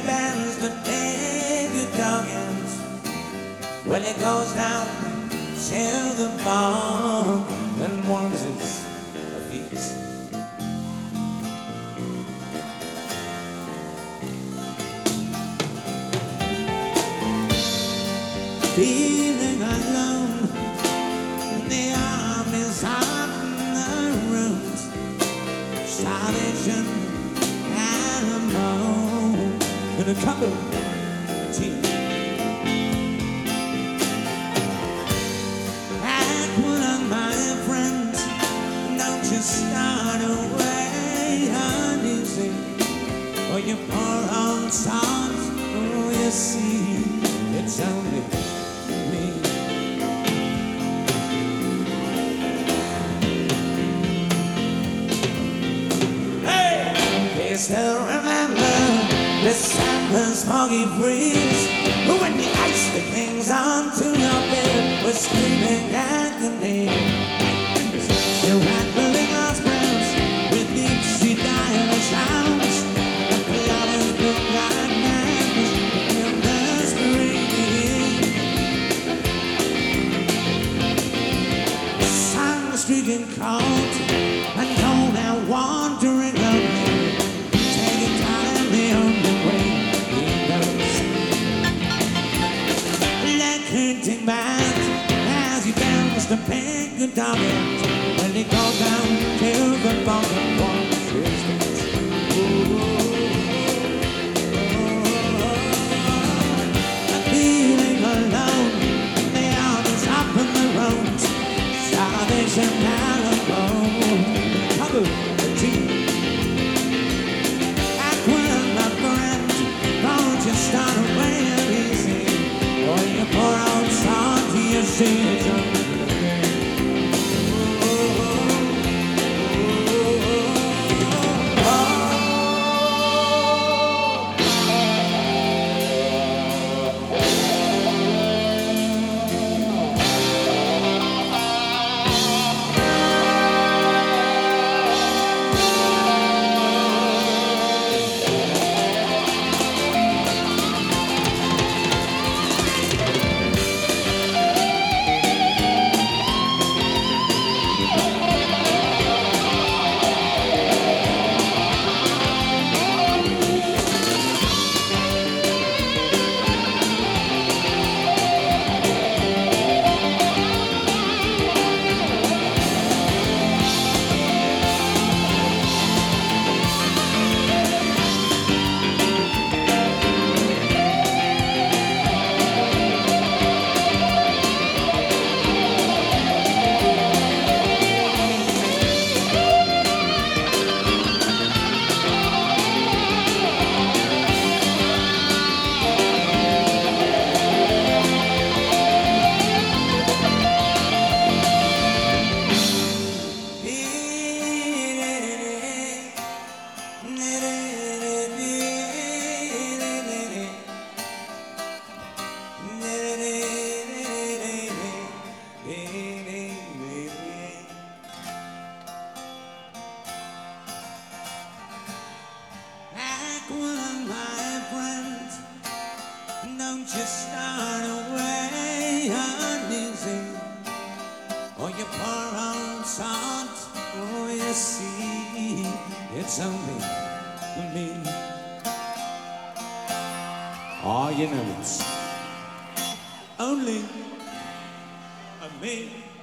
bands that play good organs. Well, it goes down to the bar and warms its feet. Feeling alone, the army's on the road. Starvation and a moan and a cup of tea. Like one of my friends, don't you start away uneasy, or you pour on salt. Oh, you see, it's only me. Hey, you still remember the December's foggy breeze, when the ice that hangs onto your bed was screaming agony. You're rattling lost bells with deep sea dial sounds. The flowers look like madness in the spring. The sun streaking cold and cold and wandering lonely, taking time the only way he knows. Like hurting back as he bends the pink dominant, when he goes down to the bottom one distance. Feeling alone, the armies up in the road. Starvation and alone, cover the tea. Aqua, my friend, don't you start away easy, or you pour out salt to your season. Don't you start away uneasy, or you pour on salt. Oh, you see, it's only me. Oh, you know it's only me.